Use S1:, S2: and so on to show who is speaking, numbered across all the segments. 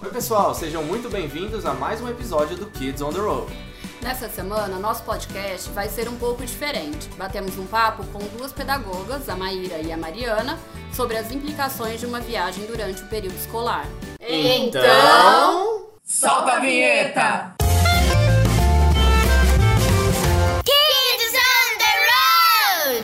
S1: Oi pessoal, sejam muito bem-vindos a mais um episódio do Kids on the Road.
S2: Nessa semana, nosso podcast vai ser um pouco diferente. Batemos um papo com duas pedagogas, a Maíra e a Mariana, sobre as implicações de uma viagem durante o período escolar.
S1: Então,
S3: solta a vinheta!
S4: Kids on the Road!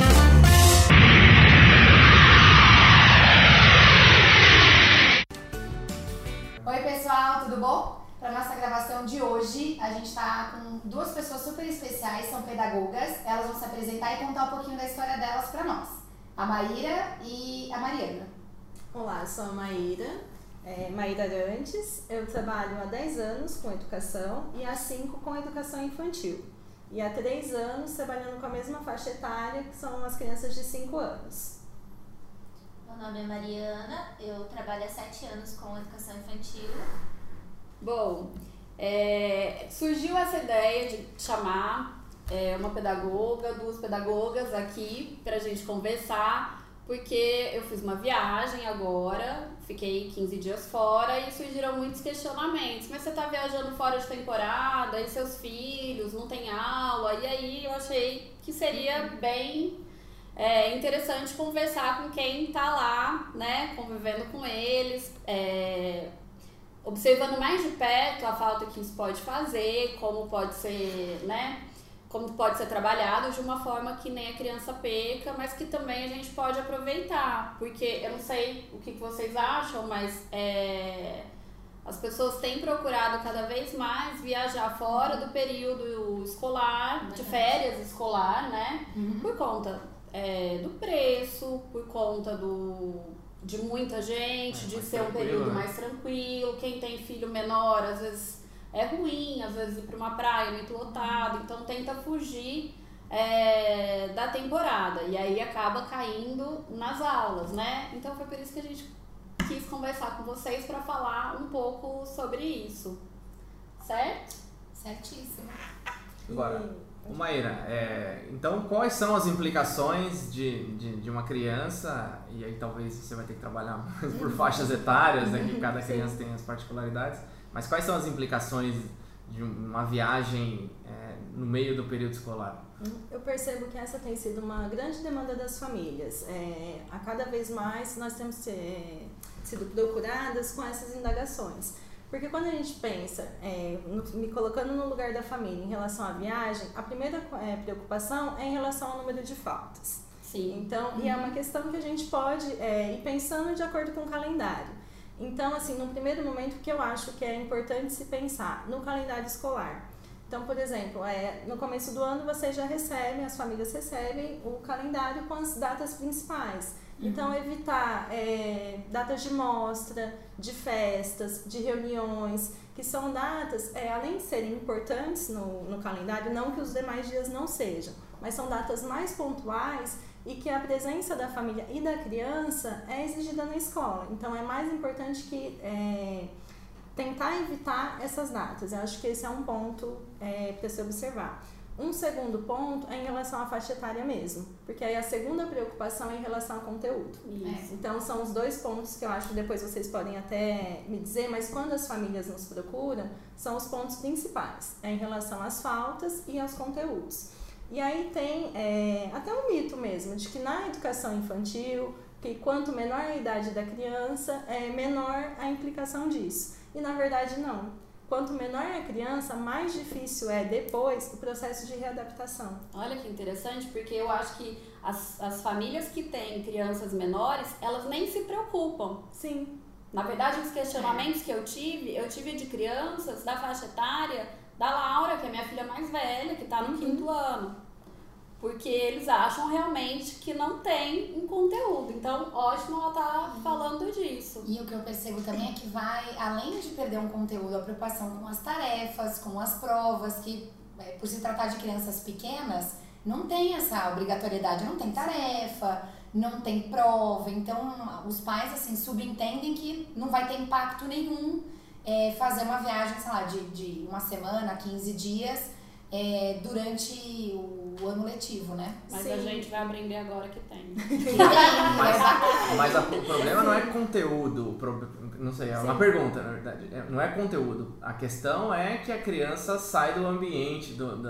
S5: Oi pessoal, tudo bom? Para nossa gravação de hoje, a gente está com duas pessoas super especiais, são pedagogas. Elas vão se apresentar e contar um pouquinho da história delas para nós. A Maíra e a Mariana.
S6: Olá, eu sou a Maíra Arantes. Eu trabalho há 10 anos com educação e há 5 com educação infantil. E há 3 anos trabalhando com a mesma faixa etária, que são as crianças de 5 anos.
S4: Meu nome é Mariana, eu trabalho há 7 anos com educação infantil.
S2: Bom, surgiu essa ideia de chamar uma pedagoga, duas pedagogas aqui pra gente conversar, porque eu fiz uma viagem agora, fiquei 15 dias fora e surgiram muitos questionamentos. Mas você tá viajando fora de temporada e seus filhos não tem aula? E aí eu achei que seria bem interessante conversar com quem tá lá, né, convivendo com eles, observando mais de perto a falta que isso pode fazer, como pode ser, né, como pode ser trabalhado de uma forma que nem a criança perca, mas que também a gente pode aproveitar, porque eu não sei o que vocês acham, mas as pessoas têm procurado cada vez mais viajar fora do período escolar, de férias escolar, né, por conta do preço, por conta de muita gente, de ser um período mais tranquilo. Quem tem filho menor, às vezes é ruim, às vezes ir para uma praia muito lotado, então tenta fugir da temporada e aí acaba caindo nas aulas, né? Então foi por isso que a gente quis conversar com vocês para falar um pouco sobre isso, certo?
S5: Certíssimo.
S1: Agora, Maíra, então quais são as implicações de uma criança, e aí talvez você vai ter que trabalhar mais por faixas etárias, né, que cada criança tem as particularidades, mas quais são as implicações de uma viagem no meio do período escolar?
S6: Eu percebo que essa tem sido uma grande demanda das famílias. A cada vez mais nós temos sido procuradas com essas indagações. Porque quando a gente pensa, me colocando no lugar da família em relação à viagem, a primeira preocupação é em relação ao número de faltas.
S2: Sim.
S6: Então, e é uma questão que a gente pode ir pensando de acordo com o calendário. Então, assim, no primeiro momento, o que eu acho que é importante se pensar no calendário escolar. Então, por exemplo, no começo do ano vocês já recebem, as famílias recebem o calendário com as datas principais. Então, evitar datas de mostra, de festas, de reuniões, que são datas, além de serem importantes no calendário, não que os demais dias não sejam, mas são datas mais pontuais e que a presença da família e da criança é exigida na escola. Então, é mais importante que tentar evitar essas datas. Eu acho que esse é um ponto para se observar. Um segundo ponto é em relação à faixa etária mesmo, porque aí a segunda preocupação é em relação ao conteúdo.
S2: Isso.
S6: Então são os dois pontos que eu acho que depois vocês podem até me dizer, mas quando as famílias nos procuram, são os pontos principais, em relação às faltas e aos conteúdos. E aí tem até um mito mesmo, de que na educação infantil, que quanto menor a idade da criança, menor a implicação disso. E na verdade não. Quanto menor é a criança, mais difícil é depois o processo de readaptação.
S2: Olha que interessante, porque eu acho que as famílias que têm crianças menores, elas nem se preocupam.
S6: Sim.
S2: Na verdade, os questionamentos que eu tive de crianças da faixa etária da Laura, que é minha filha mais velha, que está no 5º ano. Porque eles acham realmente que não tem um conteúdo. Então, ótimo ela tá falando disso.
S5: E o que eu percebo também é que vai, além de perder um conteúdo, a preocupação com as tarefas, com as provas, que por se tratar de crianças pequenas, não tem essa obrigatoriedade, não tem tarefa, não tem prova. Então, os pais, assim, subentendem que não vai ter impacto nenhum fazer uma viagem, sei lá, de uma semana, 15 dias, durante o ano letivo, né?
S2: Mas
S6: Sim.
S2: a gente vai aprender agora que tem.
S1: Mas o problema não é conteúdo, não sei, é uma pergunta, na verdade. Não é conteúdo. A questão é que a criança sai do ambiente,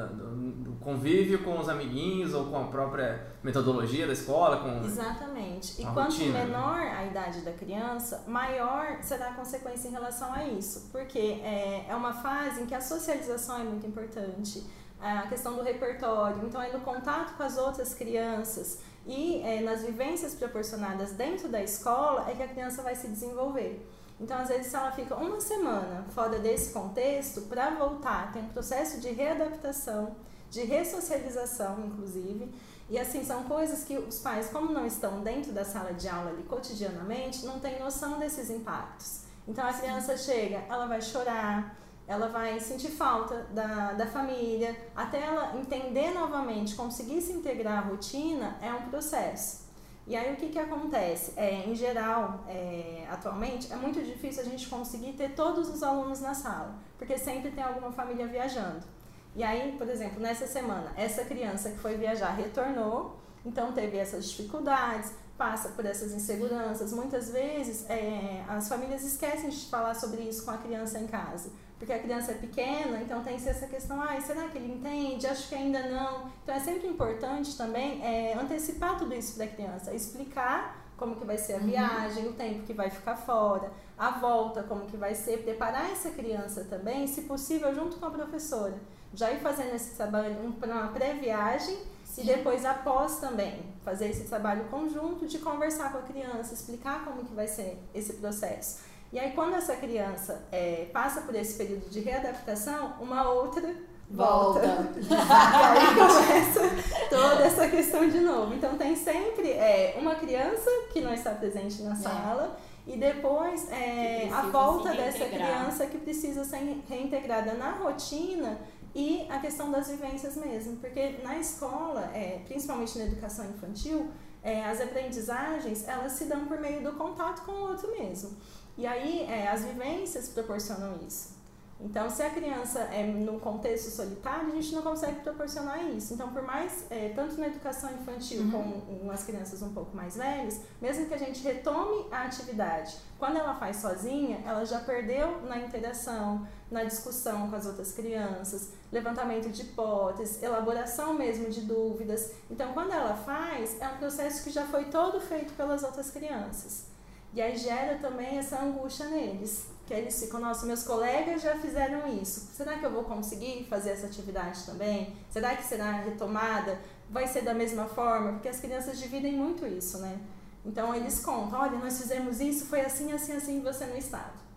S1: do convívio com os amiguinhos ou com a própria metodologia da escola. Exatamente.
S6: E
S1: a
S6: quanto
S1: rotina,
S6: menor a idade da criança, maior será a consequência em relação a isso. Porque é uma fase em que a socialização é muito importante. A questão do repertório, então é no contato com as outras crianças e nas vivências proporcionadas dentro da escola é que a criança vai se desenvolver. Então, às vezes, se ela fica uma semana fora desse contexto, para voltar, tem um processo de readaptação, de ressocialização, inclusive, e assim, são coisas que os pais, como não estão dentro da sala de aula ali cotidianamente, não têm noção desses impactos. Então, a criança chega, ela vai chorar, ela vai sentir falta da família, até ela entender novamente, conseguir se integrar à rotina, é um processo. E aí o que acontece? Em geral, atualmente, é muito difícil a gente conseguir ter todos os alunos na sala, porque sempre tem alguma família viajando. E aí, por exemplo, nessa semana, essa criança que foi viajar retornou, então teve essas dificuldades, passa por essas inseguranças. Muitas vezes as famílias esquecem de falar sobre isso com a criança em casa, porque a criança é pequena, então tem essa questão, será que ele entende? Acho que ainda não. Então é sempre importante também antecipar tudo isso para a criança, explicar como que vai ser a viagem, o tempo que vai ficar fora, a volta, como que vai ser, preparar essa criança também, se possível, junto com a professora. Já ir fazendo esse trabalho para uma pré-viagem e depois após também, fazer esse trabalho conjunto de conversar com a criança, explicar como que vai ser esse processo. E aí quando essa criança passa por esse período de readaptação, uma outra volta. E aí começa toda essa questão de novo. Então tem sempre uma criança que não está presente na sala e depois a volta dessa criança que precisa ser reintegrada na rotina e a questão das vivências mesmo. Porque na escola, principalmente na educação infantil, as aprendizagens elas se dão por meio do contato com o outro mesmo. E aí as vivências proporcionam isso. Então, se a criança é num contexto solitário, a gente não consegue proporcionar isso. Então, por mais, tanto na educação infantil como as crianças um pouco mais velhas, mesmo que a gente retome a atividade, quando ela faz sozinha, ela já perdeu na interação, na discussão com as outras crianças, levantamento de hipóteses, elaboração mesmo de dúvidas. Então, quando ela faz, é um processo que já foi todo feito pelas outras crianças. E aí gera também essa angústia neles, que eles ficam, nossa, meus colegas já fizeram isso, será que eu vou conseguir fazer essa atividade também? Será que será retomada? Vai ser da mesma forma? Porque as crianças dividem muito isso, né? Então eles contam, olha, nós fizemos isso, foi assim, assim, assim, e você não estava.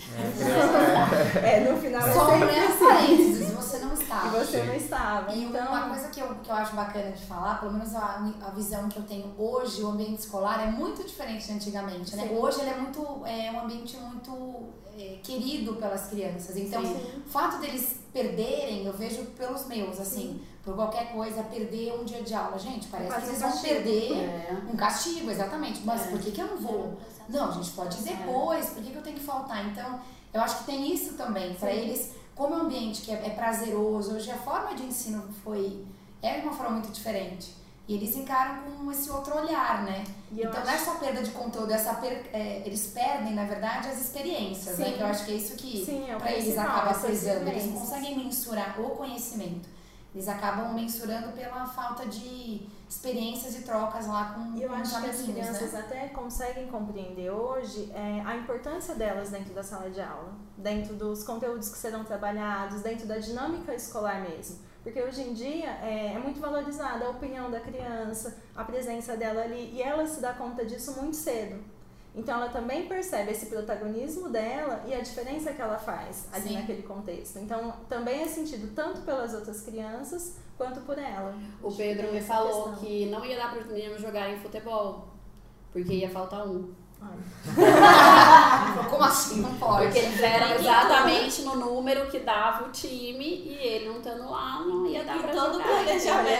S6: No final
S5: só parênteses, você não estava.
S6: E você não estava.
S5: E
S6: então...
S5: uma coisa que eu acho bacana de falar, pelo menos a visão que eu tenho hoje, o ambiente escolar é muito diferente de antigamente, né? Hoje ele é muito, um ambiente muito querido pelas crianças. Então, o fato deles perderem, eu vejo pelos meus, assim, por qualquer coisa, perder um dia de aula. Gente, parece que eles vão perder um castigo, exatamente. Mas por que eu não vou? Não, a gente pode ir depois, por que eu tenho que faltar? Então, eu acho que tem isso também, para eles, como é um ambiente que é prazeroso, hoje a forma de ensino é de uma forma muito diferente. E eles encaram com esse outro olhar, né? Então não é só perda de conteúdo, eles perdem, na verdade, as experiências, né? Que eu acho que é isso que para eles acaba pesando. Eles não conseguem mensurar o conhecimento. Eles acabam mensurando pela falta de experiências e trocas lá com os amiguinhos, né? Eu acho que as crianças
S6: até conseguem compreender hoje a importância delas dentro da sala de aula, dentro dos conteúdos que serão trabalhados, dentro da dinâmica escolar mesmo. Porque hoje em dia é muito valorizada a opinião da criança, a presença dela ali, e ela se dá conta disso muito cedo. Então ela também percebe esse protagonismo dela e a diferença que ela faz ali naquele contexto. Então também é sentido tanto pelas outras crianças quanto por ela.
S2: O Pedro me falou que não ia dar para os meninos jogarem futebol, porque ia faltar um.
S5: Como assim? Não pode.
S2: Porque eles eram exatamente no número que dava o time e ele não estando lá, não ia dar pra
S3: todo
S2: jogar.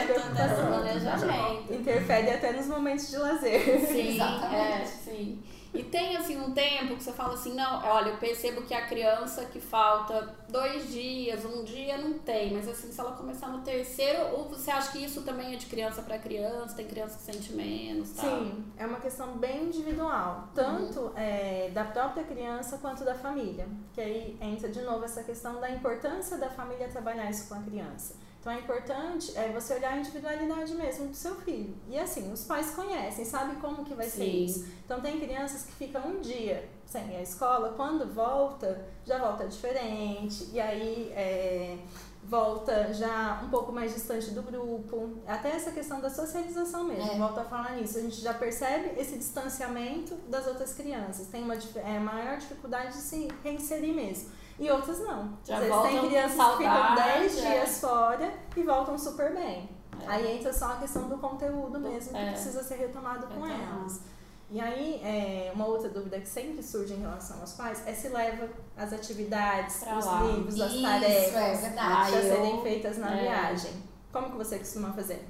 S3: planejamento,
S2: Planejamento.
S6: Interfere até nos momentos de lazer.
S2: Sim,
S5: exatamente.
S2: sim. E tem assim um tempo que você fala assim, não, olha, eu percebo que a criança que falta 2 dias, 1 dia, não tem. Mas assim, se ela começar no terceiro, ou você acha que isso também é de criança para criança, tem criança que sente menos, tá?
S6: Sim, é uma questão bem individual, tanto da própria criança quanto da família. Que aí entra de novo essa questão da importância da família trabalhar isso com a criança. Então é importante você olhar a individualidade mesmo do seu filho. E assim, os pais conhecem, sabem como que vai ser isso. Então tem crianças que ficam um dia sem ir à escola, quando volta, já volta diferente, e aí volta já um pouco mais distante do grupo. Até essa questão da socialização mesmo, volto a falar nisso. A gente já percebe esse distanciamento das outras crianças. Tem uma maior dificuldade de se reinserir mesmo. E outras não.
S2: Já
S6: às vezes tem crianças que ficam 10 dias fora e voltam super bem. Aí entra só a questão do conteúdo mesmo, que precisa ser retomado com elas. E aí, uma outra dúvida que sempre surge em relação aos pais é se leva as atividades, os livros, as tarefas a serem feitas na viagem. Como que você costuma fazer?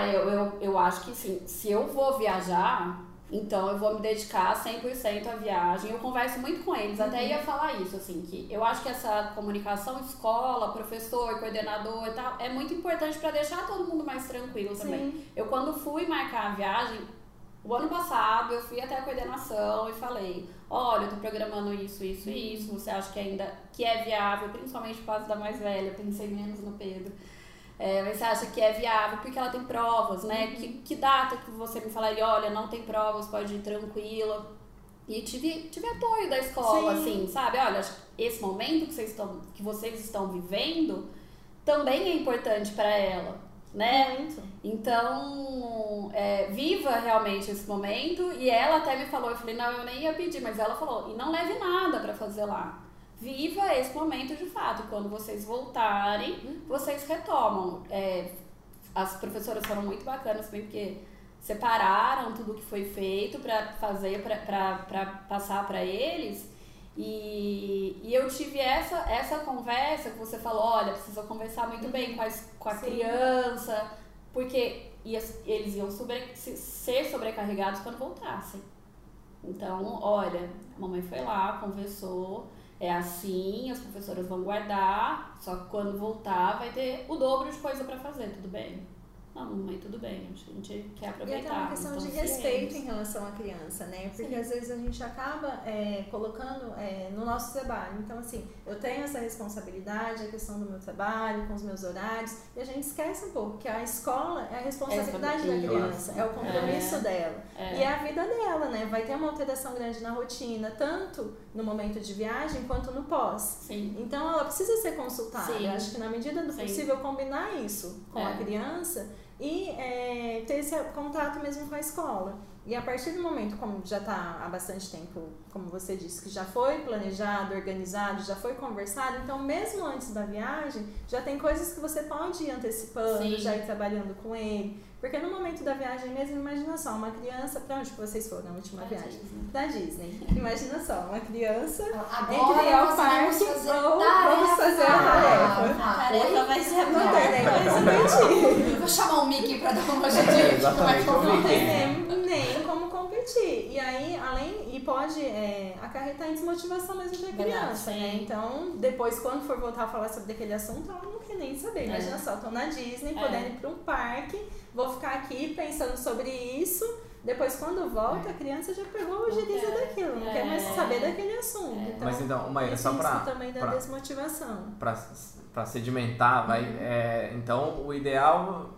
S2: Eu acho que sim. Se eu vou viajar, então eu vou me dedicar 100% à viagem. Eu converso muito com eles, até ia falar isso, assim, que eu acho que essa comunicação escola, professor, coordenador e tal, é muito importante para deixar todo mundo mais tranquilo também.
S6: Sim.
S2: Eu quando fui marcar a viagem, o ano passado eu fui até a coordenação e falei, olha, eu tô programando isso, isso e isso, você acha que ainda que é viável, principalmente por causa da mais velha, pensei menos no Pedro. Mas você acha que é viável, porque ela tem provas, né? Que data que você me falaria, olha, não tem provas, pode ir tranquila. E tive apoio da escola, assim, sabe? Olha, esse momento que vocês estão vivendo também é importante para ela, né?
S6: Muito.
S2: Então, viva realmente esse momento. E ela até me falou, eu falei, não, eu nem ia pedir, mas ela falou, e não leve nada para fazer lá. Viva esse momento de fato. Quando vocês voltarem, vocês retomam. As professoras foram muito bacanas também, porque separaram tudo que foi feito para fazer, para passar para eles. E eu tive essa conversa que você falou, olha, precisa conversar muito bem com a criança, porque eles iam ser sobrecarregados quando voltassem. Então, olha, a mamãe foi lá, conversou. É assim, as professoras vão guardar, só que quando voltar vai ter o dobro de coisa pra fazer, tudo bem? Não, mamãe, tudo bem, a gente quer aproveitar.
S6: E até uma questão de respeito em relação à criança, né? Porque às vezes a gente acaba colocando no nosso trabalho. Então, assim, eu tenho essa responsabilidade, a questão do meu trabalho, com os meus horários, e a gente esquece um pouco que a escola é a responsabilidade da criança, é o compromisso dela. E é a vida dela, né? Vai ter uma alteração grande na rotina, tanto no momento de viagem quanto no pós.
S2: Sim.
S6: Então, ela precisa ser consultada.
S2: Sim.
S6: Eu acho que na medida do possível, combinar isso com a criança e ter esse contato mesmo com a escola. E a partir do momento, como já está há bastante tempo, como você disse, que já foi planejado, organizado, já foi conversado, então mesmo antes da viagem, já tem coisas que você pode ir antecipando, já ir trabalhando com ele. Porque no momento da viagem mesmo, imagina só, uma criança, pra onde que vocês foram na última viagem?
S2: Disney.
S6: Da Disney. Imagina só, uma criança
S5: Agora
S6: entre ir ao parque ou vamos fazer a tarefa.
S4: A tarefa vai ser a
S6: Não
S4: pior
S6: tem nem
S4: coisa.
S6: como competir.
S5: Vou chamar o Mickey pra dar uma ajudinha.
S1: Exatamente,
S6: Não tem nem como competir. E aí, pode acarretar em desmotivação mesmo da criança, né? Então, depois, quando for voltar a falar sobre aquele assunto, ela não quer nem saber. Imagina só, tô na Disney, podendo ir pra um parque, vou ficar aqui pensando sobre isso. Depois, quando volta, a criança já pegou o giriza daquilo, não quer mais saber daquele assunto. Então,
S1: mas então, Maíra, só pra...
S6: também dá desmotivação.
S1: Pra sedimentar, então o ideal...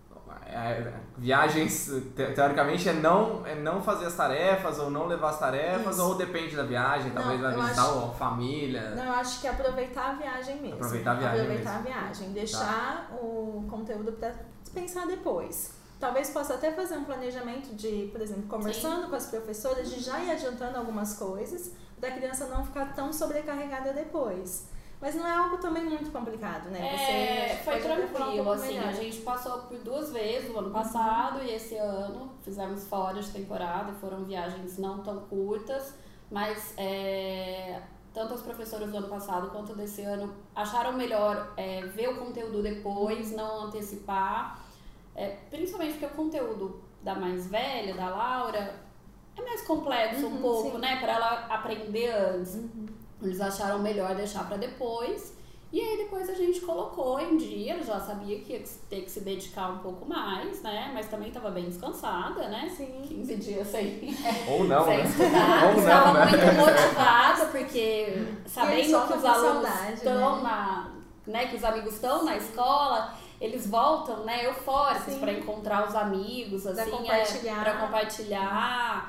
S1: viagens, teoricamente, é não fazer as tarefas ou não levar as tarefas, ou depende da viagem, talvez vai visitar a família.
S6: Não, eu acho que é aproveitar a viagem mesmo.
S1: Aproveitar a viagem.
S6: Deixar o conteúdo para pensar depois. Talvez possa até fazer um planejamento de, por exemplo, conversando com as professoras, de já ir adiantando algumas coisas, para a criança não ficar tão sobrecarregada depois. Mas não é algo também muito complicado, né?
S2: Foi tranquilo, assim, a gente passou por 2 vezes o ano passado e esse ano fizemos fora de temporada, foram viagens não tão curtas, mas tanto as professoras do ano passado quanto desse ano acharam melhor ver o conteúdo depois, não antecipar, principalmente porque o conteúdo da mais velha, da Laura, é mais complexo um pouco,
S6: sim.
S2: né? Pra ela aprender antes. Eles acharam melhor deixar pra depois. E aí depois a gente colocou em dia, eu já sabia que ia ter que se dedicar um pouco mais, né? Mas também estava bem descansada, né?
S6: Sim.
S2: 15 dias sem,
S1: Ou não,
S2: sem
S1: né?
S2: estudar.
S1: Ou não,
S2: Estava
S1: né?
S2: muito motivada, porque sabendo
S6: soltam
S2: que os
S6: com
S2: alunos
S6: saudade,
S2: estão
S6: né?
S2: né? Que os amigos estão na escola, eles voltam, né, eufóricos
S6: Sim.
S2: para encontrar os amigos, assim,
S6: compartilhar.
S2: pra compartilhar.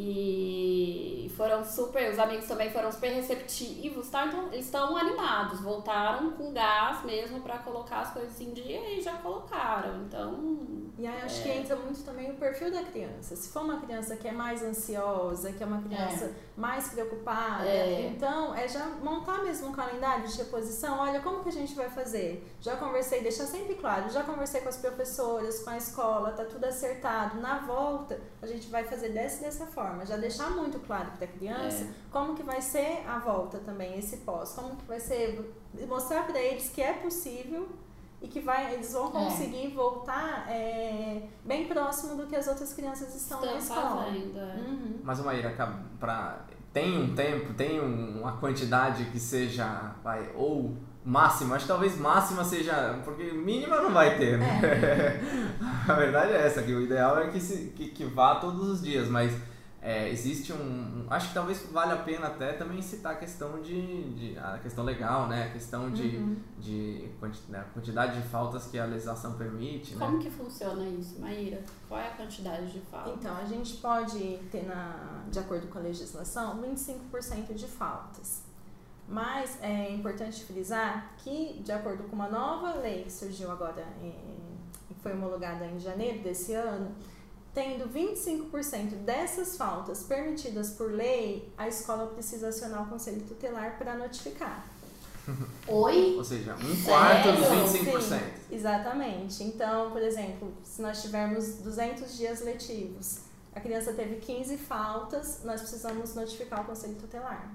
S2: E foram super, os amigos também foram super receptivos, tá? Então eles estão animados, voltaram com gás mesmo pra colocar as coisas em dia e já colocaram. Então,
S6: E aí acho que entra muito também o perfil da criança. Se for uma criança que é mais ansiosa, que é uma criança mais preocupada, então é já montar mesmo um calendário de reposição. Olha, como que a gente vai fazer? Já conversei, deixar sempre claro, já conversei com as professoras, com a escola, tá tudo acertado. Na volta, a gente vai fazer dessa forma. Já deixar muito claro para a criança como que vai ser a volta também, esse pós. Como que vai ser, mostrar para eles que é possível e que eles vão conseguir voltar bem próximo do que as outras crianças estão na escola.
S2: fazendo,
S1: Mas, Maíra, tem um tempo, tem uma quantidade que seja, ou máxima, acho que talvez máxima seja, porque mínima não vai ter, né? A verdade é essa, que o ideal é que vá todos os dias, mas existe acho que talvez valha a pena até também citar a questão a questão legal, né? A questão de quantidade de faltas que a legislação permite, né?
S2: Como que funciona isso, Maíra? Qual é a quantidade de faltas?
S6: Então, a gente pode ter, de acordo com a legislação, 25% de faltas. Mas é importante frisar que, de acordo com uma nova lei que surgiu agora, e foi homologada em janeiro desse ano, tendo 25% dessas faltas permitidas por lei, a escola precisa acionar o Conselho Tutelar para notificar.
S5: Oi?
S1: Ou seja, 1/4 dos 25%.
S6: Sim, exatamente. Então, por exemplo, se nós tivermos 200 dias letivos, a criança teve 15 faltas, nós precisamos notificar o Conselho Tutelar.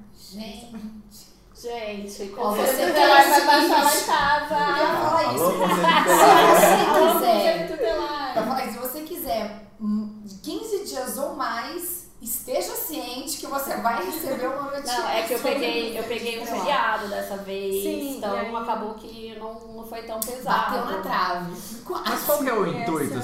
S2: Gente,
S5: Ó,
S2: você
S5: você
S2: vai
S5: tem
S2: baixar lá em
S5: seguinte.
S2: casa.
S5: Eu ia falar isso.
S1: Alô, Conselho
S5: Se
S1: Tutelar.
S5: você quiser,
S2: tutelar.
S5: eu ia falar, se você quiser de 15 dias ou mais, esteja ciente que você vai receber uma notificação.
S2: Não, é que eu peguei um feriado dessa vez,
S6: Sim,
S2: então
S6: e aí-
S2: acabou que não foi tão pesado.
S5: Bateu na trave.
S1: Mas qual que é o
S6: Essa-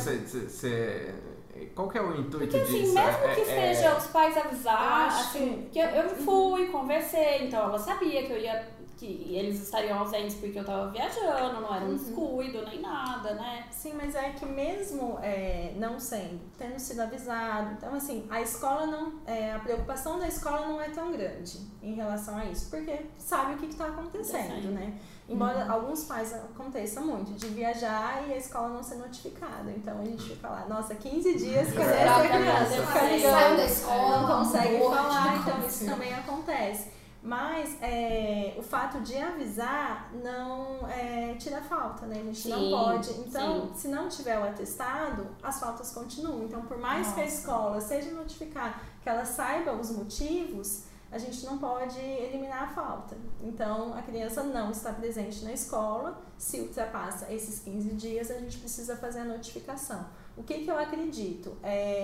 S1: intuito? Qual que é o intuito
S2: Porque assim,
S1: disso?
S2: mesmo que seja os pais avisar,
S6: Eu acho
S2: assim, que eu fui, conversei, então ela sabia que eles estariam ausentes porque eu tava viajando, não era um descuido nem nada, né?
S6: Sim, mas é que mesmo não tendo sido avisado, então assim, a escola a preocupação da escola não é tão grande em relação a isso, porque sabe o que está acontecendo, né? Embora alguns pais aconteça muito de viajar e a escola não ser notificada, então a gente fica lá, nossa, 15 dias cadê essa criança? Fica
S5: Saiu
S6: ligando,
S5: da escola,
S6: não consegue
S5: mudou,
S6: falar,
S5: que
S6: então isso
S5: aconteceu?
S6: também acontece. Mas o fato de avisar não tira falta, né? A gente não
S2: Sim,
S6: pode. Então,
S2: sim.
S6: se não tiver o atestado, as faltas continuam. Então, por mais que a escola seja notificar, que ela saiba os motivos, a gente não pode eliminar a falta. Então, a criança não está presente na escola. Se ultrapassa esses 15 dias, a gente precisa fazer a notificação. O que eu acredito?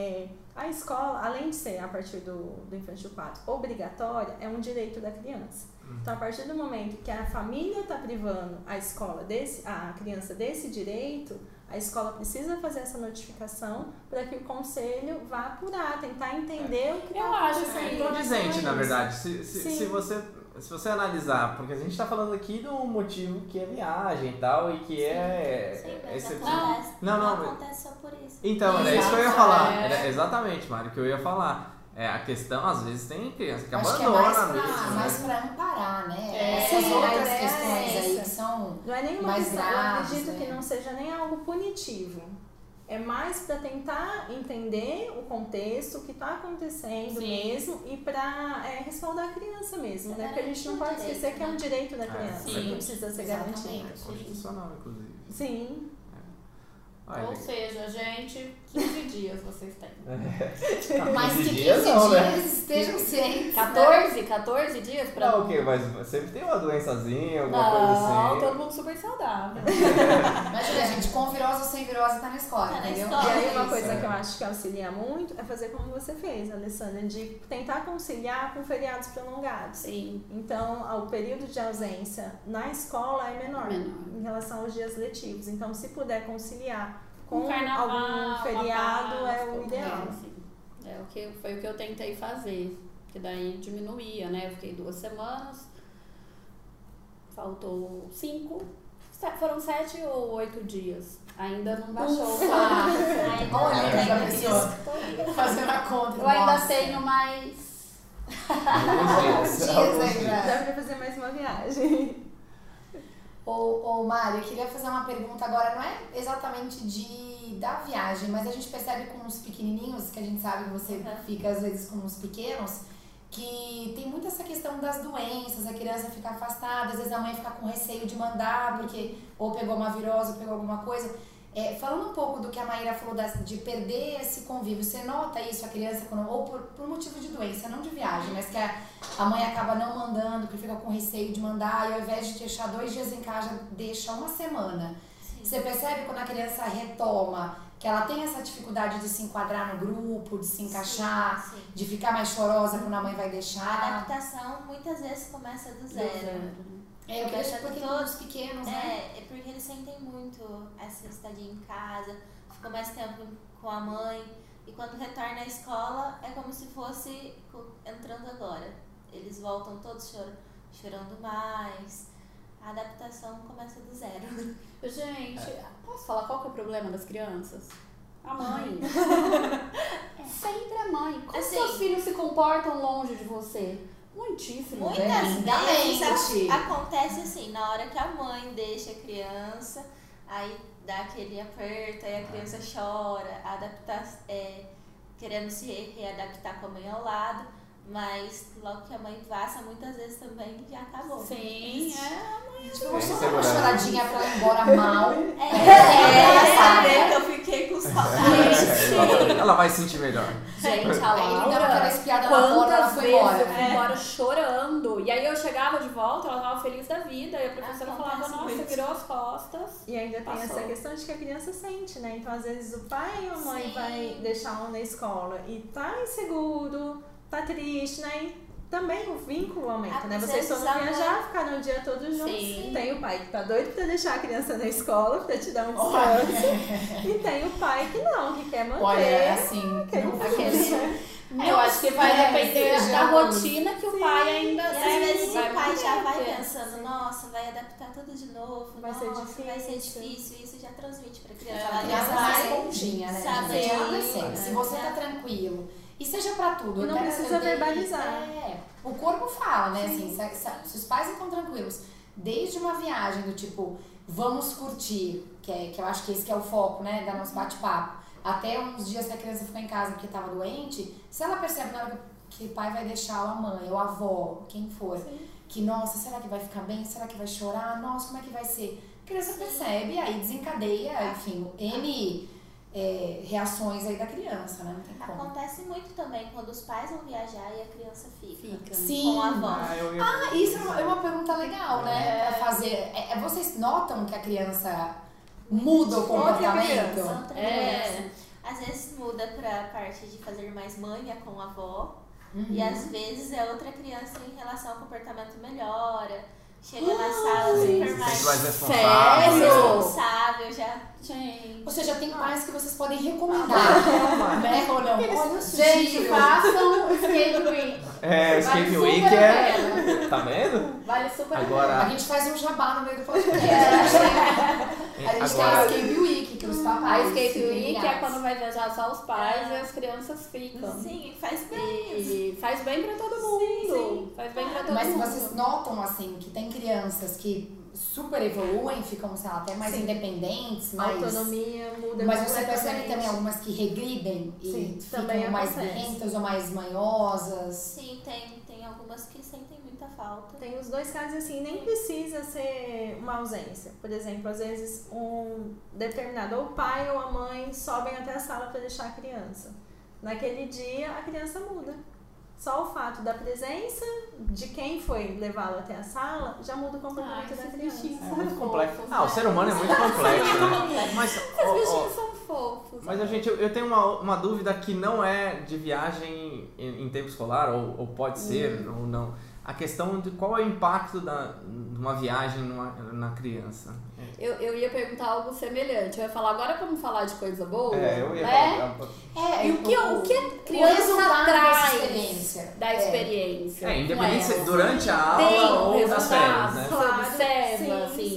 S6: A escola, além de ser, a partir do infantil 4, obrigatória, é um direito da criança. Então, a partir do momento que a família está privando a criança desse direito, a escola precisa fazer essa notificação para que o conselho vá apurar, tentar entender o que
S2: Eu
S6: está
S2: acho
S6: acontecendo.
S2: que
S6: em relação a
S1: Condizente, na
S6: isso.
S1: verdade.
S6: Sim.
S1: Se você analisar, porque a gente está falando aqui do motivo que é viagem e tal, e que
S4: Sim, mas
S1: excepcional.
S4: acontece.
S1: Não,
S4: acontece só por isso.
S1: Então, era isso que eu ia falar.
S2: É.
S1: Era exatamente, Mário, que eu ia falar. A questão, às vezes, tem criança que
S5: Acho que é
S1: abandona
S5: mais
S1: mesmo.
S5: pra amparar, né?
S2: É,
S5: Essas
S6: sim,
S5: outras
S6: a ideia é
S5: questões aí
S6: essa.
S5: que são
S6: Não é nenhuma
S5: mais
S6: questão, eu
S5: graves,
S6: acredito
S5: né?
S6: que não seja nem algo punitivo. É mais para tentar entender o contexto, o que está acontecendo
S2: Sim.
S6: mesmo e para respaldar a criança mesmo, né?
S4: É
S6: Porque a gente não
S4: garantir
S6: pode
S4: o
S6: esquecer
S4: direito,
S6: que é um
S4: né?
S6: direito da criança
S2: Sim.
S6: que precisa ser
S5: Exatamente.
S6: garantido.
S1: É constitucional, inclusive.
S6: Sim.
S1: Olha,
S2: Ou seja, gente, 15 dias vocês têm.
S5: Mas que 15
S1: dias não, né?
S5: dias estejam cientes.
S2: 14 dias pra...
S1: Não, o quê? Mas sempre tem uma doençazinha, alguma coisa
S2: Não,
S1: assim.
S2: todo mundo super saudável.
S5: Imagina, gente, com virose ou sem virose tá na escola,
S4: Tá na
S5: entendeu?
S4: escola.
S6: E aí
S5: É
S6: uma
S5: isso.
S6: coisa que eu acho que auxilia muito é fazer como você fez, Alessandra, de tentar conciliar com feriados prolongados.
S2: Sim.
S6: Então, o período de ausência na escola é menor em relação aos dias letivos. Então, se puder conciliar com
S2: Um carnaval,
S6: algum feriado,
S2: uma
S6: é o
S2: Páscoa,
S6: ideal.
S2: assim. Foi o que eu tentei fazer. Que daí diminuía, né? Eu fiquei 2 semanas. Faltou 5. Foram 7 ou 8 dias. Ainda não baixou.
S5: Olha essa pessoa fazendo a conta.
S2: Eu ainda
S5: Nossa.
S2: tenho mais.
S5: Alguns dias ainda.
S6: Dá pra fazer mais uma viagem.
S5: Ô Mário, eu queria fazer uma pergunta agora, não é exatamente da viagem, mas a gente percebe com os pequenininhos, que a gente sabe que você fica às vezes com os pequenos, que tem muito essa questão das doenças, a criança fica afastada, às vezes a mãe fica com receio de mandar, porque ou pegou uma virose ou pegou alguma coisa. Falando um pouco do que a Maíra falou de perder esse convívio, você nota isso, a criança, ou por motivo de doença, não de viagem, mas que a mãe acaba não mandando, porque fica com receio de mandar, e ao invés de deixar 2 dias em casa, deixa 1 semana. Sim. Você percebe quando a criança retoma, que ela tem essa dificuldade de se enquadrar no grupo, de se encaixar, sim. De ficar mais chorosa quando a mãe vai deixar?
S4: A adaptação muitas vezes começa do zero.
S5: Eu vejo porque todos pequenos, né?
S4: É porque eles sentem muito essa estadia em casa, ficam mais tempo com a mãe, e quando retorna à escola é como se fosse entrando agora. Eles voltam todos chorando mais, a adaptação começa do zero.
S2: Gente, posso falar qual que é o problema das crianças? A mãe. Sempre a mãe. Como
S4: assim,
S2: seus filhos se comportam longe de você? Muitíssimo
S4: muitas
S2: bem.
S4: vezes acontece assim, na hora que a mãe deixa a criança, aí dá aquele aperto, aí a criança chora, querendo se readaptar com a mãe ao lado, mas logo que a mãe passa, muitas vezes também já acabou.
S2: Sim,
S5: Tipo, vou só dar uma choradinha pra ela ir embora mal.
S4: Sabe que eu fiquei com saudade.
S1: Ela vai se sentir melhor.
S2: Gente, a
S5: Aí ele dava aquela
S2: Laura,
S5: espiada na porta, ela
S2: quantas
S5: foi
S2: vezes
S5: embora.
S2: eu fui embora chorando. E aí eu chegava de volta, ela tava feliz da vida. E a professora
S4: Acontece
S2: falava, nossa,
S4: muito.
S2: virou as costas.
S6: E ainda tem
S2: Passou.
S6: essa questão de que a criança sente, né? Então, às vezes, o pai ou a mãe
S4: Sim.
S6: vai deixar um na escola e tá inseguro, tá triste, né? E também o vínculo aumenta, né? Vocês foram viajar, ficaram o dia todo juntos.
S2: Sim.
S6: Tem o pai que tá doido pra deixar a criança na escola, pra te dar um descanso. E tem o pai que não, que quer manter.
S5: Olha, assim,
S2: Eu acho que vai depender da rotina que o pai ainda
S4: E às vezes o pai já vai
S2: manter.
S4: pensando, nossa, vai adaptar tudo de novo,
S6: Vai ser
S4: vai ser
S6: difícil.
S4: difícil, isso já transmite pra criança.
S5: A
S4: Ela
S5: criança
S4: já
S5: mais
S4: vai,
S5: pontinha, né?
S4: sabe?
S5: Gente, ela
S4: Sim.
S5: percebe. Se você tá tranquilo, e seja pra tudo.
S6: E não
S5: até
S6: precisa
S5: eu dei-
S6: verbalizar.
S5: O corpo fala, né? Assim, se os pais estão tranquilos, desde uma viagem do tipo, vamos curtir, que eu acho que esse que é o foco, né? Da nosso bate-papo. Até uns dias que a criança ficou em casa porque tava doente, se ela percebe na hora que o pai vai deixar a mãe, ou a avó, quem for, que, nossa, será que vai ficar bem? Será que vai chorar? Nossa, como é que vai ser? A criança percebe, aí desencadeia, enfim, N reações aí da criança, né? Não tem como.
S4: Acontece muito também quando os pais vão viajar e a criança fica
S5: Sim.
S4: com a avó.
S5: Isso é uma pergunta legal, né? Pra fazer. Vocês notam que a criança muda o comportamento?
S4: Outra criança. Às vezes muda pra parte de fazer mais manha com a avó. E às vezes é outra criança em relação ao comportamento melhora. Chega na sala super
S1: mais responsável.
S4: responsável, já.
S2: Gente,
S5: Ou seja, tem pais que vocês podem recomendar, né? Olha o
S2: gente,
S5: sugiro.
S2: façam Escape Week.
S1: O Escape
S2: Vale
S1: Week
S2: super
S1: é...
S2: a pena.
S1: Tá vendo?
S2: Vale super a
S1: Agora-
S5: A gente faz um jabá no meio do podcast. A gente tem a
S1: Agora,
S5: Escape Week, que os
S2: A
S5: papais
S2: Escape
S5: ficam
S2: Week é
S5: ligados.
S2: quando vai viajar só os pais e as crianças ficam.
S4: Sim, faz bem.
S2: E faz bem pra todo mundo.
S4: sim.
S2: Faz bem pra todo
S5: Mas
S2: mundo.
S5: vocês notam, assim, que tem crianças que super evoluem, ficam, sei lá, até mais independentes,
S6: A
S5: mais...
S6: autonomia muda
S5: Mas você percebe
S6: completamente.
S5: também algumas que regridem e
S6: Sim,
S5: ficam
S6: também
S5: mais
S6: acontece.
S5: birrentas ou mais manhosas?
S4: Sim, tem algumas que sentem muito muita falta.
S6: Tem os dois casos assim, nem precisa ser uma ausência. Por exemplo, às vezes um determinado, ou o pai ou a mãe sobem até a sala para deixar a criança. Naquele dia, a criança muda. Só o fato da presença de quem foi levá-lo até a sala já muda o comportamento da criança.
S1: É muito complexo. O ser humano é muito complexo, né? Mas,
S2: Os bichinhos são fofos.
S1: mas gente, eu tenho uma dúvida que não é de viagem em tempo escolar, ou pode ser, ou não. A questão de qual é o impacto de uma viagem na criança.
S2: Eu ia perguntar algo semelhante. Eu ia falar, agora vamos falar de coisa boa?
S1: Eu ia
S2: né?
S1: falar.
S2: E o que a criança traz da experiência?
S1: Independente
S2: com ela?
S1: durante a
S2: Tem
S1: aula ou nas
S2: resultados?
S1: férias, né?
S6: Claro,
S2: Você observa,
S6: sim,
S2: assim.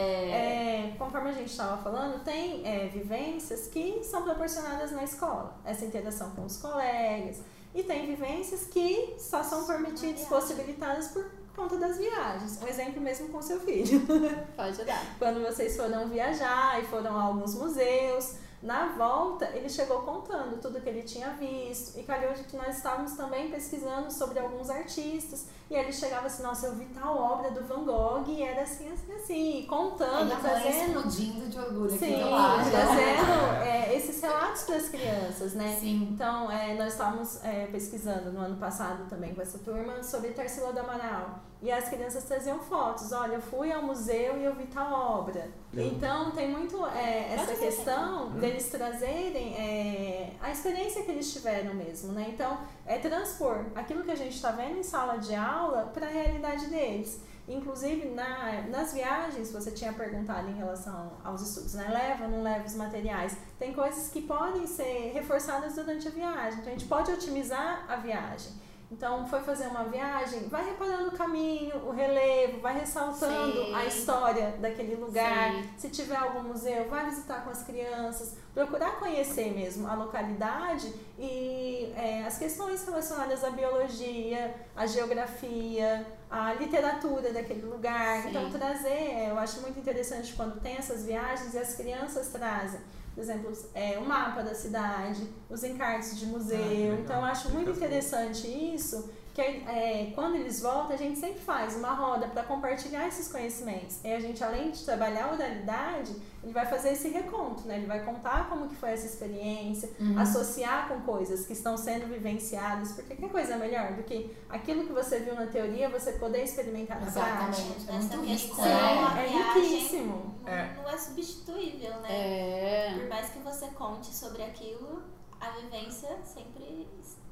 S6: sim. Conforme a gente estava falando, tem vivências que são proporcionadas na escola. Essa interação com os colegas. E tem vivências que só são permitidas, possibilitadas por conta das viagens. Um exemplo mesmo com seu filho.
S2: Pode dar.
S6: Quando vocês foram viajar e foram a alguns museus, na volta ele chegou contando tudo que ele tinha visto. E calhou de que nós estávamos também pesquisando sobre alguns artistas. E aí ele chegava assim, nossa, eu vi tal obra do Van Gogh e era assim, assim, assim. E contando, trazendo...
S5: explodindo de orgulho aqui
S6: Sim,
S5: do lado.
S6: trazendo esses relatos para as crianças, né?
S5: Sim.
S6: Então, nós estávamos pesquisando no ano passado também com essa turma sobre Tarsila do Amaral. E as crianças traziam fotos. Olha, eu fui ao museu e eu vi tal obra. Então, tem muito essa questão deles trazerem a experiência que eles tiveram mesmo, né? Então, transpor aquilo que a gente está vendo em sala de aula para a realidade deles. Inclusive, nas viagens, você tinha perguntado em relação aos estudos, né? Leva ou não leva os materiais? Tem coisas que podem ser reforçadas durante a viagem. Então, a gente pode otimizar a viagem. Então, foi fazer uma viagem, vai reparando o caminho, o relevo, vai ressaltando a história daquele lugar.
S2: Sim.
S6: Se tiver algum museu, vai visitar com as crianças, procurar conhecer mesmo a localidade e as questões relacionadas à biologia, à geografia, à literatura daquele lugar.
S2: Sim.
S6: Então, trazer, eu acho muito interessante quando tem essas viagens e as crianças trazem. Por exemplo, o mapa da cidade, os encartes de museu. Então, eu acho muito interessante isso, que quando eles voltam, a gente sempre faz uma roda para compartilhar esses conhecimentos. E a gente, além de trabalhar a oralidade, ele vai fazer esse reconto, né? Ele vai contar como que foi essa experiência, associar com coisas que estão sendo vivenciadas, porque que coisa melhor do que aquilo que você viu na teoria, você poder experimentar na prática.
S5: É muito rico,
S6: É
S4: viagem
S6: riquíssimo.
S4: não é substituível, né?
S2: É.
S4: Por mais que você conte sobre aquilo, a vivência sempre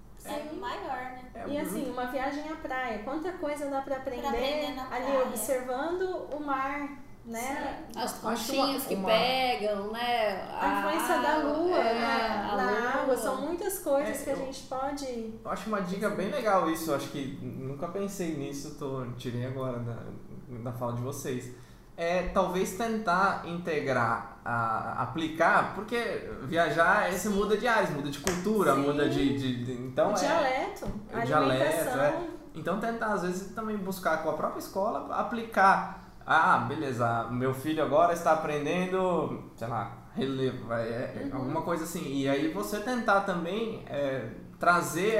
S4: é maior, né?
S6: E assim, uma viagem à praia, quanta coisa dá pra aprender
S4: na
S6: ali
S4: praia.
S6: observando o mar, né?
S2: As conchinhas que pegam, né?
S6: A influência da lua,
S2: a
S6: na
S2: lua.
S6: água, são muitas coisas que a gente pode...
S1: Eu acho uma dica bem legal isso, eu acho que nunca pensei nisso, tirei agora da fala de vocês. Talvez tentar integrar, aplicar, porque viajar você muda de áreas, muda de cultura, muda então
S6: o dialeto, a alimentação.
S1: Então tentar às vezes também buscar com a própria escola, aplicar, beleza, meu filho agora está aprendendo, sei lá, relevo, alguma coisa assim, e aí você tentar também trazer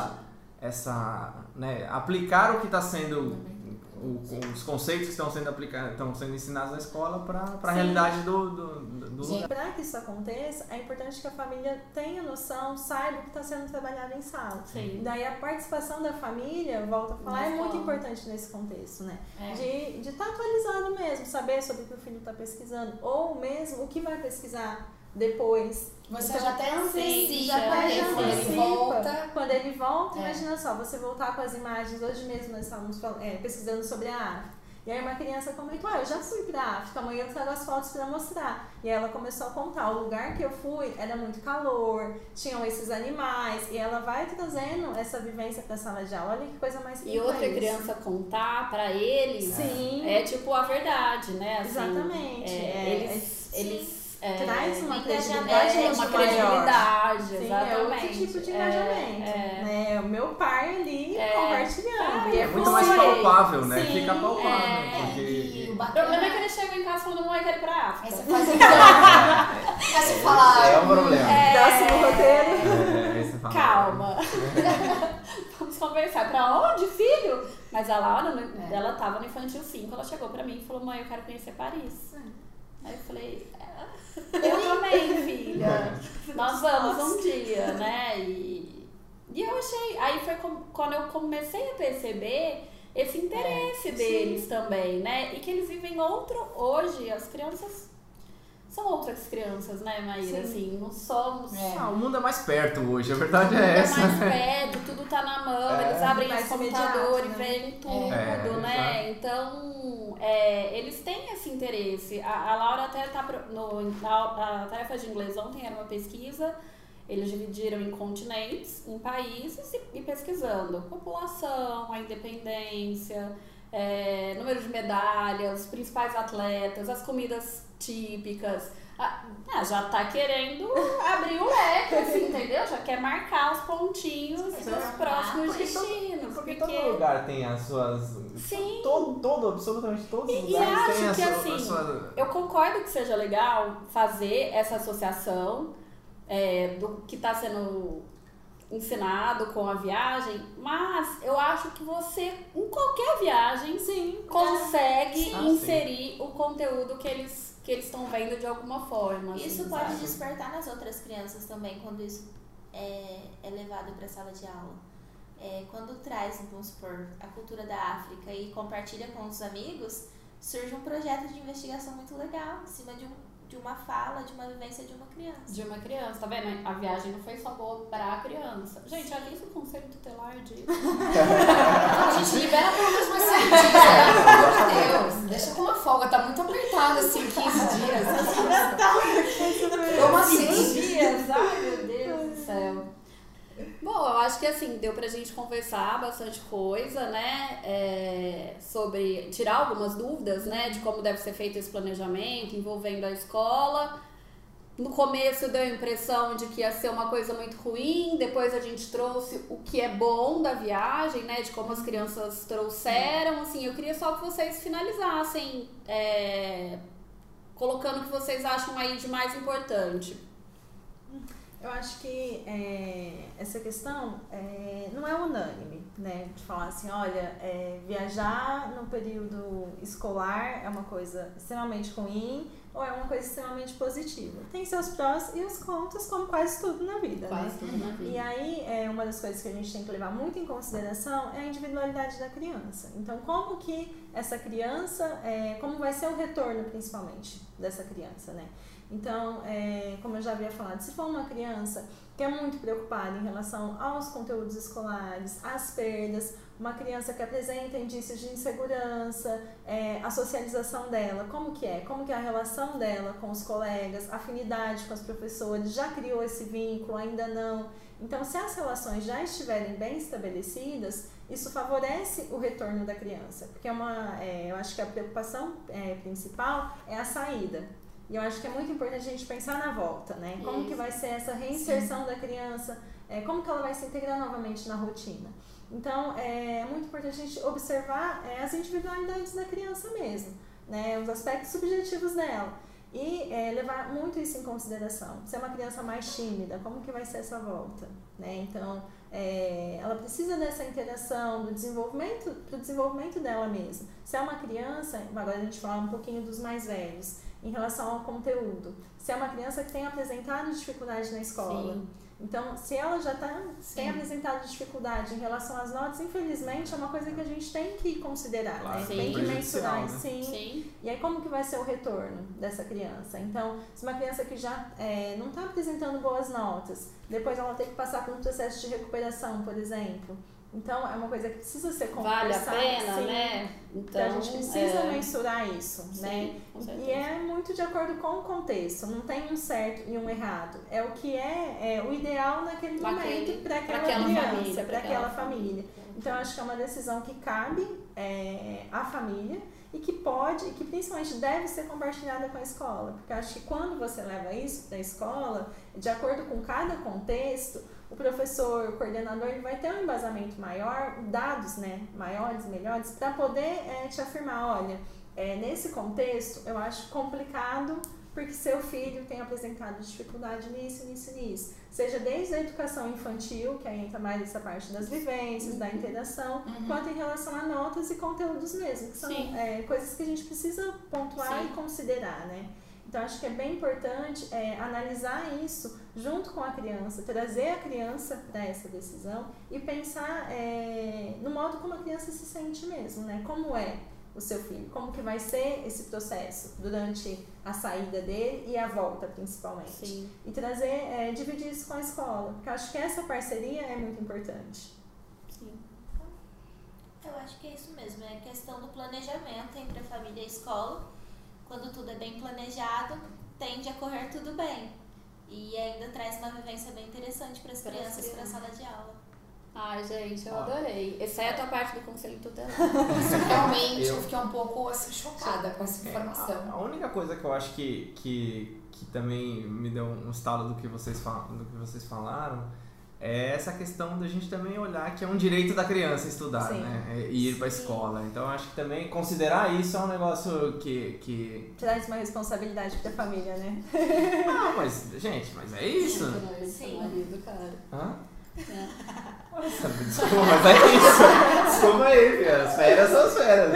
S1: né, aplicar o que está sendo os conceitos que estão sendo ensinados na escola para a realidade do lugar.
S6: Para que isso aconteça, é importante que a família tenha noção, saiba o que está sendo trabalhado em sala.
S2: Sim.
S6: Daí a participação da família, volto a falar, é muito importante nesse contexto, né? De estar atualizado mesmo, saber sobre o que o filho está pesquisando, ou mesmo o que vai pesquisar depois.
S5: Você já até antecipa,
S6: Quando ele volta, imagina só, você voltar com as imagens. Hoje mesmo nós estávamos pesquisando sobre a África. E aí uma criança comentou, eu já fui pra África, amanhã eu trago as fotos para mostrar. E aí ela começou a contar, o lugar que eu fui era muito calor, tinham esses animais, e ela vai trazendo essa vivência pra sala de aula. Olha que coisa mais
S2: E outra criança contar pra eles é tipo a verdade, né? Assim,
S6: exatamente.
S2: Eles
S6: traz uma
S4: credibilidade
S2: credibilidade,
S6: Sim,
S2: exatamente.
S6: é outro tipo de engajamento. Né? O meu pai ali compartilhando.
S1: E é muito mais palpável, né?
S6: Sim,
S1: Fica palpável.
S5: E o
S2: O
S5: bacana
S2: problema é que ele chega em casa falando, mãe, quero ir pra África.
S5: você fala,
S1: É um problema.
S6: Próximo roteiro.
S1: Você fala,
S2: Calma. Vamos conversar. Pra onde, filho? Mas a Laura, ela tava no Infantil 5, ela chegou pra mim e falou, mãe, eu quero conhecer Paris. Aí eu falei, eu também, filha. Nós vamos um dia, né? E eu achei... Aí foi quando eu comecei a perceber esse interesse deles também, né? E que eles vivem hoje, as crianças são outras crianças, né, Maíra? Assim, não somos...
S1: o mundo é mais perto hoje, a verdade é essa.
S2: É mais perto, tudo tá na mão, eles abrem esse computador e veem tudo, né? Então, eles têm esse interesse. A Laura até tá na tarefa de inglês ontem, era uma pesquisa, eles dividiram em continentes, em países e pesquisando população, a independência, número de medalhas, os principais atletas, as comidas típicas. Já tá querendo abrir o leque, assim, entendeu? Já quer marcar os pontinhos dos próximos destinos.
S1: Porque todo lugar tem as suas...
S2: Sim.
S1: Absolutamente todos os
S2: E
S1: lugares têm
S2: acho que
S1: a
S2: assim,
S1: sua...
S2: eu concordo que seja legal fazer essa associação do que está sendo ensinado com a viagem, mas eu acho que você, em qualquer viagem, consegue inserir o conteúdo que eles estão vendo de alguma forma.
S4: Isso
S2: assim,
S4: pode
S2: sabe?
S4: despertar nas outras crianças também, quando isso é levado para a sala de aula. Quando traz, vamos supor, a cultura da África e compartilha com os amigos, surge um projeto de investigação muito legal, em cima de uma fala, de uma vivência de uma criança.
S2: De uma criança, tá vendo? A viagem não foi só boa pra criança. Gente, avisa o conselho tutelar disso.
S5: A gente libera pelo menos mais 5 dias, pelo amor de Deus. Deixa com uma folga, tá muito apertado assim, 15 dias. Como assim?
S2: 15 dias? Ai, meu Deus do céu. Bom, eu acho que assim, deu pra gente conversar bastante coisa, né, sobre tirar algumas dúvidas, né, de como deve ser feito esse planejamento envolvendo a escola. No começo deu a impressão de que ia ser uma coisa muito ruim, depois a gente trouxe o que é bom da viagem, né, de como as crianças trouxeram, assim, eu queria só que vocês finalizassem, colocando o que vocês acham aí de mais importante.
S6: Eu acho que essa questão não é unânime, né? De falar assim, olha, viajar no período escolar é uma coisa extremamente ruim ou é uma coisa extremamente positiva. Tem seus prós e os contras, como quase tudo na vida, né?
S2: Tudo na vida.
S6: E aí, uma das coisas que a gente tem que levar muito em consideração é a individualidade da criança. Então, como que essa criança, como vai ser o retorno, principalmente, dessa criança, né? Então, como eu já havia falado, se for uma criança que é muito preocupada em relação aos conteúdos escolares, às perdas, uma criança que apresenta indícios de insegurança, a socialização dela, como que é a relação dela com os colegas, afinidade com os professores, já criou esse vínculo, ainda não. Então, se as relações já estiverem bem estabelecidas, isso favorece o retorno da criança, porque eu acho que a preocupação principal é a saída. E eu acho que é muito importante a gente pensar na volta, né? Como que vai ser essa reinserção da criança, como que ela vai se integrar novamente na rotina. Então, é muito importante a gente observar as individualidades da criança mesmo, né? Os aspectos subjetivos dela. E levar muito isso em consideração. Se é uma criança mais tímida, como que vai ser essa volta, né? Então, ela precisa dessa interação, do desenvolvimento dela mesma. Se é uma criança, agora a gente fala um pouquinho dos mais velhos, em relação ao conteúdo. Se é uma criança que tem apresentado dificuldade na escola. Sim. Então, se ela já tem apresentado dificuldade em relação às notas, infelizmente é uma coisa que a gente tem que considerar, claro, né? Tem que mensurar, né? Sim. E aí como que vai ser o retorno dessa criança? Então, se uma criança que já não está apresentando boas notas, depois ela tem que passar por um processo de recuperação, por exemplo. Então, é uma coisa que precisa ser conversada.
S2: Vale a pena, né?
S6: Então, a gente precisa mensurar isso, sim, né? E é muito de acordo com o contexto. Não tem um certo e um errado. É o que é o ideal naquele momento para aquela criança, para aquela família. Então, acho que é uma decisão que cabe à família e que que principalmente deve ser compartilhada com a escola. Porque acho que quando você leva isso da escola, de acordo com cada contexto, o professor, o coordenador, ele vai ter um embasamento maior, dados, né, maiores, melhores, para poder te afirmar, olha, nesse contexto eu acho complicado porque seu filho tem apresentado dificuldade nisso. Seja desde a educação infantil, que aí entra mais essa parte das vivências, da interação, quanto em relação a notas e conteúdos mesmo, que são coisas que a gente precisa pontuar e considerar, né? Então, acho que é bem importante analisar isso junto com a criança, trazer a criança para essa decisão e pensar no modo como a criança se sente mesmo, né? Como é o seu filho, como que vai ser esse processo durante a saída dele e a volta, principalmente.
S2: Sim.
S6: E trazer, dividir isso com a escola, porque eu acho que essa parceria é muito importante.
S2: Sim.
S4: Eu acho que é isso mesmo, é questão do planejamento entre a família e a escola. Quando tudo é bem planejado, tende a correr tudo bem. E ainda traz uma vivência bem interessante para as crianças, para a sala de aula.
S2: Ai, gente, eu adorei. Exceto a parte do conselho tutelar.
S5: Realmente, eu fiquei um pouco assim, chocada com essa informação.
S1: A única coisa que eu acho que também me deu um estalo do que vocês falaram é essa questão da gente também olhar que é um direito da criança estudar, né? E ir pra escola. Então, eu acho que também considerar isso é um negócio que...
S6: Traz uma responsabilidade pra família, né?
S1: Não, mas, gente, mas é isso.
S2: Sim. Marido, cara.
S1: Hã? Nossa, desculpa, mas é isso. Desculpa aí, filha. As férias são as férias.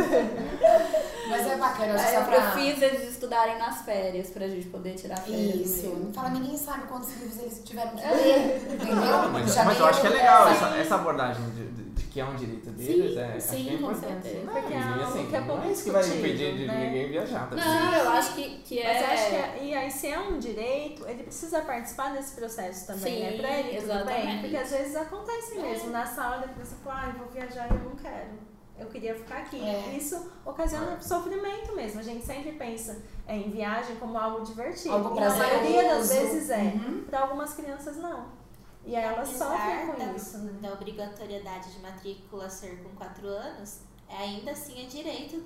S5: Mas é bacana, acho que só pra...
S2: Eu fiz eles estudarem nas férias pra gente poder tirar férias.
S5: Isso. Não fala, ninguém sabe quantos livros eles tiveram que ler. Entendeu?
S1: Mas eu acho que é legal essa abordagem de que é um direito deles.
S2: Sim,
S1: acho
S2: sim,
S1: que é
S2: com
S1: importante.
S2: certeza.
S1: Não,
S6: Porque é algo
S1: assim,
S6: que é
S1: não
S6: pouco
S1: é isso que vai
S6: discutido,
S1: impedir de
S6: né?
S1: ninguém viajar.
S2: Não, eu acho que é...
S6: Mas eu acho que, e aí, se é um direito, ele precisa participar desse processo também,
S2: Sim,
S6: né? Pra ele, tudo bem.
S2: exatamente.
S6: Porque às vezes acontece mesmo. Na sala, a criança fala, eu vou viajar e eu não quero. Eu queria ficar aqui. Isso ocasiona sofrimento mesmo. A gente sempre pensa em viagem como algo divertido.
S5: Algo
S6: E a maioria das
S5: prazeroso.
S6: vezes para algumas crianças não. E aí elas sofrem com isso, né?
S4: Da obrigatoriedade de matrícula ser com 4 anos, ainda assim é direito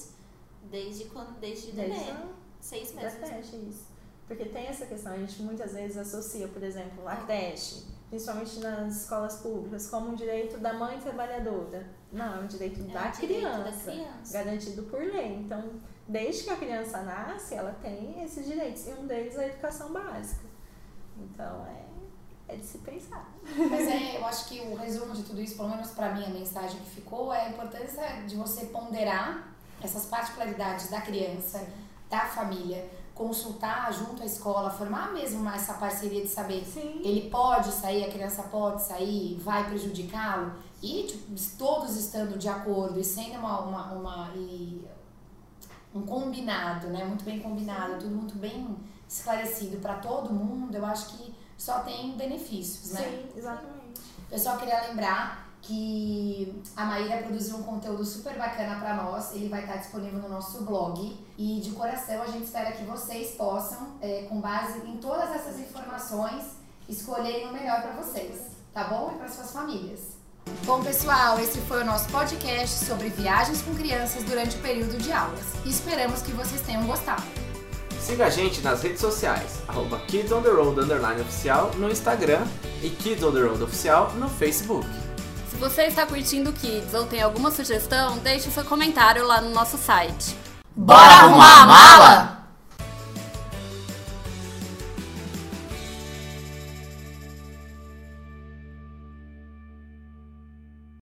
S4: desde bebê. 6
S6: Da
S4: meses.
S6: creche, isso. Porque tem essa questão, a gente muitas vezes associa, por exemplo, a creche, principalmente nas escolas públicas, como um direito da mãe trabalhadora. Não, é um direito da criança, garantido por lei. Então, desde que a criança nasce, ela tem esses direitos, e um deles é a educação básica. Então, é de se pensar.
S5: Mas eu acho que o resumo de tudo isso, pelo menos pra mim, a mensagem que ficou é a importância de você ponderar essas particularidades da criança, da família, consultar junto à escola, formar mesmo essa parceria de saber ele pode sair, a criança pode sair, vai prejudicá-lo, e todos estando de acordo e sendo um combinado, né? Muito bem combinado, tudo muito bem esclarecido para todo mundo, eu acho que só tem benefícios, né?
S6: Sim, exatamente.
S5: Pessoal, queria lembrar que a Maíra produziu um conteúdo super bacana pra nós, ele vai estar disponível no nosso blog, e de coração a gente espera que vocês possam, com base em todas essas informações, escolherem o melhor pra vocês, tá bom? E para suas famílias. Bom, pessoal, esse foi o nosso podcast sobre viagens com crianças durante o período de aulas. E esperamos que vocês tenham gostado.
S1: Siga a gente nas redes sociais, @KidsOnTheRoad_oficial no Instagram e KidsOnTheRoad_oficial no Facebook.
S2: Se você está curtindo Kids ou tem alguma sugestão, deixe seu comentário lá no nosso site.
S3: Bora arrumar a mala?